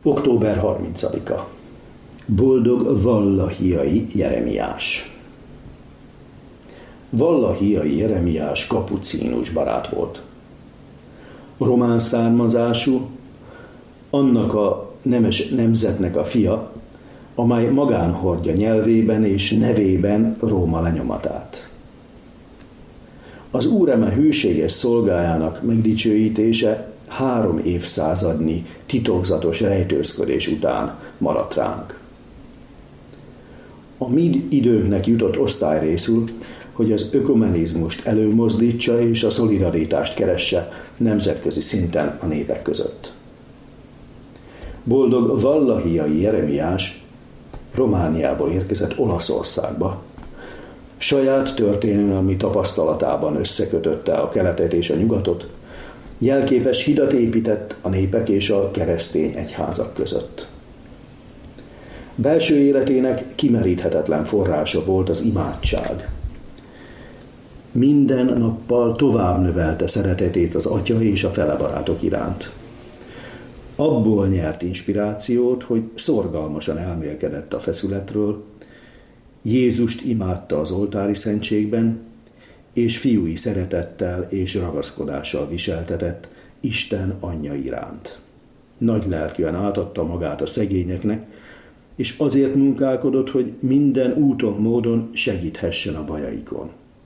Október 30-a. Boldog Vallahiai Jeremiás. Vallahiai Jeremiás kapucínus barát volt. Román származású, annak a nemes nemzetnek a fia, amely magán hordja nyelvében és nevében Róma lenyomatát. Az Úreme hűséges szolgájának megdicsőítése 3 évszázadnyi titokzatos rejtőzködés után maradt ránk. A mi időnknek jutott osztályrészül, hogy az ökumenizmust előmozdítsa és a szolidaritást keresse nemzetközi szinten a népek között. Boldog Vallahiai Jeremiás Romániából érkezett Olaszországba. Saját történelmi tapasztalatában összekötötte a keletet és a nyugatot, jelképes hidat épített a népek és a keresztény egyházak között. Belső életének kimeríthetetlen forrása volt az imádság. Minden nappal tovább növelte szeretetét az atya és a felebarátok iránt. Abból nyert inspirációt, hogy szorgalmasan elmélkedett a feszületről, Jézust imádta az oltári szentségben, és fiúi szeretettel és ragaszkodással viseltetett Isten anyja iránt. Nagy lelkűen átadta magát a szegényeknek, és azért munkálkodott, hogy minden úton, módon segíthessen a bajaikon.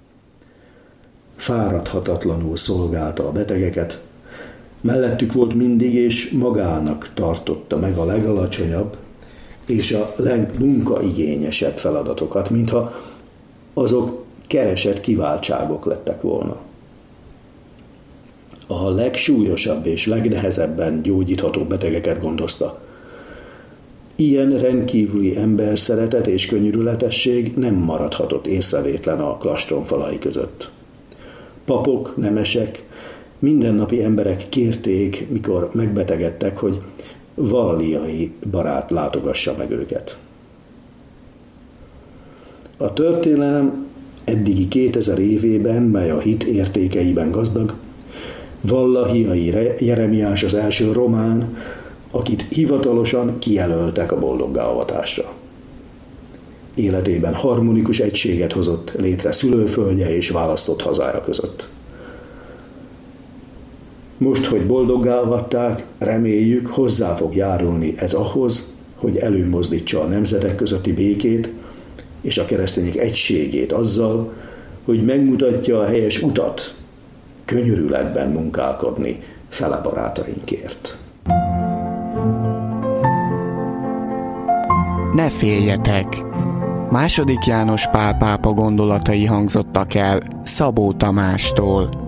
Fáradhatatlanul szolgálta a betegeket, mellettük volt mindig, és magának tartotta meg a legalacsonyabb és a legmunkaigényesebb feladatokat, mintha azok keresett kiváltságok lettek volna. A legsúlyosabb és legnehezebben gyógyítható betegeket gondozta. Ilyen rendkívüli emberszeretet és könyörületesség nem maradhatott észrevétlen a klastron falai között. Papok, nemesek, mindennapi emberek kérték, mikor megbetegedtek, hogy Vallahiai barát látogassa meg őket. A történelem eddigi 2000 évében, mely a hit értékeiben gazdag, Vallahiai Jeremiás az első román, akit hivatalosan kijelöltek a boldoggá-avatásra. Életében harmonikus egységet hozott létre szülőföldje és választott hazája között. Most, hogy boldoggá avatták, reméljük, hozzá fog járulni ez ahhoz, hogy előmozdítsa a nemzetek közötti békét és a keresztények egységét azzal, hogy megmutatja a helyes utat, könyörületben munkálkodni fele barátainkért. Ne féljetek! II. János Pál pápa gondolatai hangzottak el Szabó Tamástól.